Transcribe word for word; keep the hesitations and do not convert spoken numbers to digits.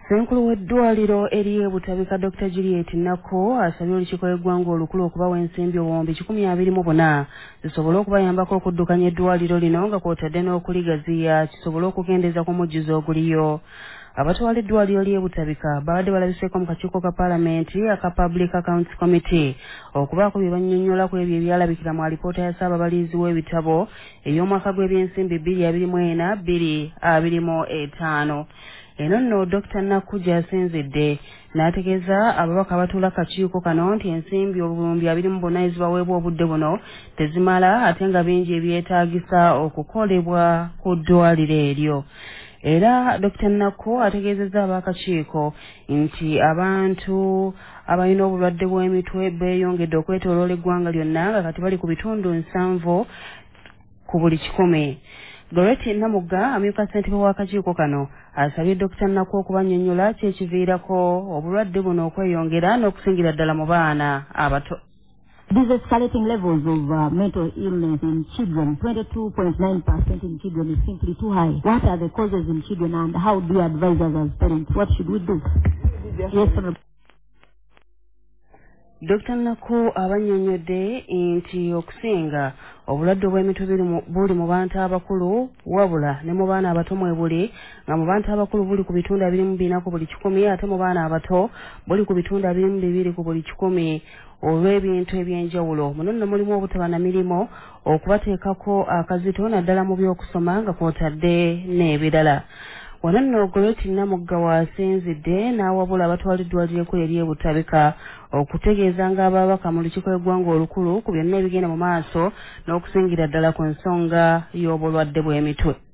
Senkulu w'eddwaliro eriye butabika Doctor Juliet Nako asabye olukiiko lw'eggwanga olukulu okubawa ensimbi obuwumbi kikumi abiri mu buna zisobole okubayambako okuddukanya eddwaliro lino nga kw'otadde n'okuligaziya kisobole okukendeeza ku mujjuzo oguliyo. Abatwala eddwaliro ly'e Butabika babadde balabiseeko mu kakiiko ka Paalamenti aka Public Accounts Committee okubaako bye bannyonnyola ku ebyo ebyalabikira mu alipoota ya Ssaababalizi w'ebitabo ey'omwaka gw'ebyensimbi bbiri abiri mu ena bbiri abiri mu etaano. Eno nno Doctor Nakku gy'asinzidde n'ategeeza ababaka abatuula kakiiko kano nti ensimbi obuwumbi abiri mu buna ezibaweebwa obudde buno tezimala ate nga bingi ebyetaagisa okukolebwa ku ddwaliro eryo. Era Doctor Nakku ategeezezza ab'akakiiko nti abantu abalina obulwadde bw'emitwe beeyongedde okwetooloola eggwanga lyonna nga kati bali ku bitundu nsanvu ku buli kikumi. Goreti Namugga amyuka ssentebe w'akakiiko kano asabye Doctor Nakku okubannyonnyola ki ekiviirako obulwadde buno okweyongera n'okusingira ddala mu baana abato. These escalating levels of uh, mental illness in children, twenty-two point nine percent in children is simply too high. What are the causes in children and how do you advise us as parents? What should we do? Yes, sir. Doctor Nakku abannyonnyodde nti okusinga obulwadde obw'emitwe buli mu bantu abakulu wabula ne mu baana abato mwe buli nga mu bantu abakulu buli ku bitundu abiri mu bina ku buli kikumi ate mu baana abato buli ku bitundu abiri mu bibiri ku buli kikumi olw'ebintu eby'enjawulo. Muno nno mulimu obutaba na mirimu okubateekako akazito naddala mu by'okusoma nga kw'otadde n'ebirala. Wano nno Goreti Namugga waasinzidde n'awabula abatwala eddwaliro ekkulu ery'e Butabika okutegeeza ng'ababaka mu lukiiko lw'eggwanga olukulu ku byonna ebigenda mu maaso n'okusingira ddala ku nsonga y'obulwadde bw'emitwe.